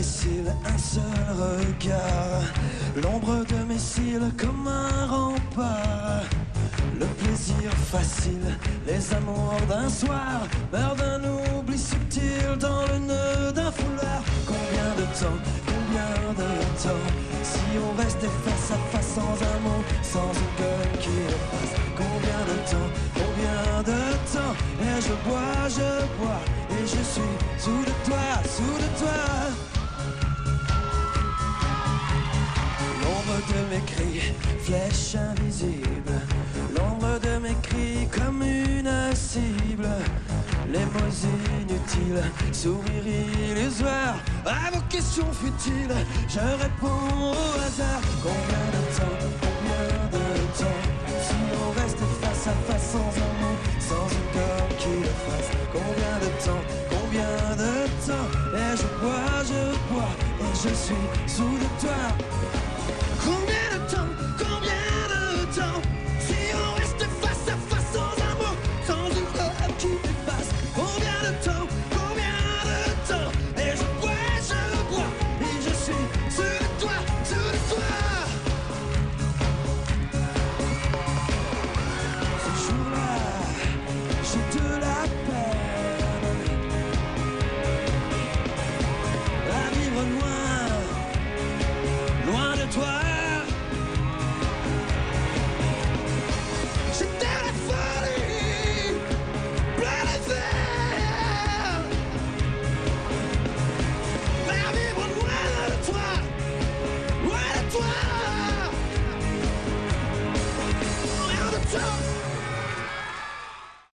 mes cils, un seul regard. L'ombre de mes cils comme un rempart. Le plaisir facile, les amours d'un soir meurent d'un oubli subtil dans le nœud d'un foulard. Combien de temps, si on restait face à face sans un mot, sans une gueule qui le fasse. Combien de temps, et je bois, et je suis sous de toi. L'ombre de mes cris, flèche invisible. L'ombre de mes cris comme une cible. Les mots inutiles, sourire illusoire. À vos questions futiles, je réponds au hasard. Combien de temps, si on reste face à face sans un mot, sans une corde qui le fasse. Combien de temps, et je bois, et je suis sous de toi.